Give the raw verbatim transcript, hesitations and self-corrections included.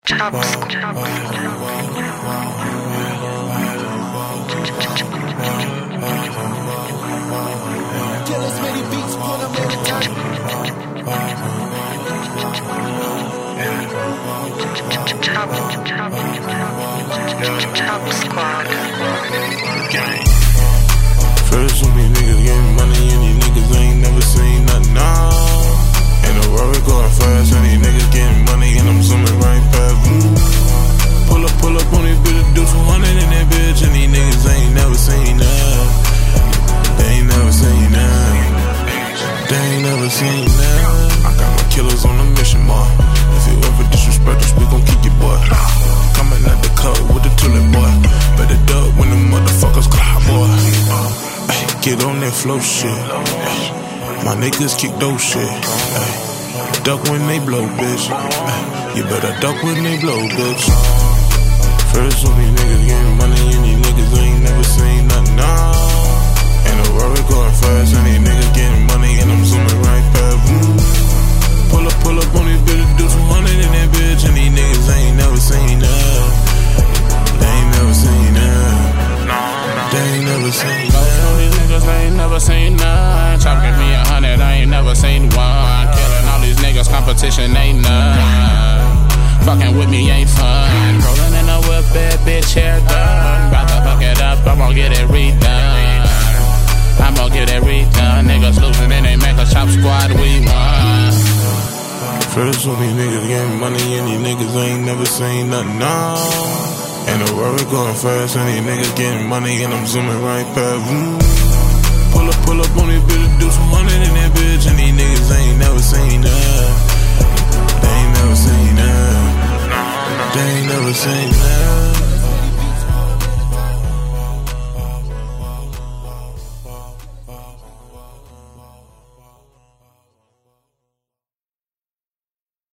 Top Kill as many beats, put them in the time. Top Squad. First so many niggas getting money and these niggas ain't never seen nothing now. Ain't no Rory going fast and these niggas getting money and I'm zooming right past. Woo. Pull up, pull up on this bitch, do two hundred in that bitch and these niggas ain't never seen that. They ain't never seen that. They ain't never seen that. I got my killers on a mission, boy. If you ever disrespect us, we gon' kick your boy. Coming at the cup with the tulip, boy. Better duck when the motherfuckers cry, boy. Ay, get on that flow shit. Ay, my niggas kick those shit. Ay, duck when they blow, bitch. Ay, you better duck when they blow, bitch. First, all these niggas getting money and these niggas ain't never seen nothing now. Ain't no Rory going fast and these niggas getting money and I'm zooming right past. Woo. Pull up, pull up on this bitch, do two hundred in that bitch and these niggas ain't never seen that. They ain't never seen that. They ain't never seen that. Most of these niggas ain't never seen none. Chop give me a hundred, I ain't never seen one. Killing all these niggas, competition ain't none. Fucking with me ain't fun. Rolling in a whip, bad bitch, hair done. About to fuck it up, I'm gon' get it redone. I'm gon' get it redone. Niggas losing and they make a Chop Squad, we won. First, all these niggas getting money and these niggas ain't never seen nothing now. Ain't no Rory going fast and these niggas getting money and I'm zooming right past. Woo. Pull up, pull up on this bitch, do two hundred in that bitch and these niggas ain't never seen that. They ain't never seen that. They ain't never seen that.